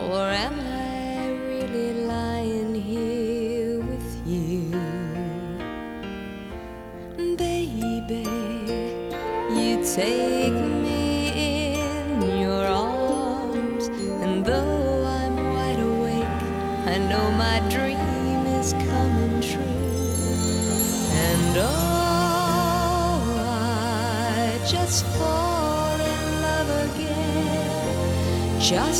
Or am I really lying here with you? Baby, you take me in your arms, and though I'm wide awake, I know my dream is coming true. And oh, I just fall in love again, just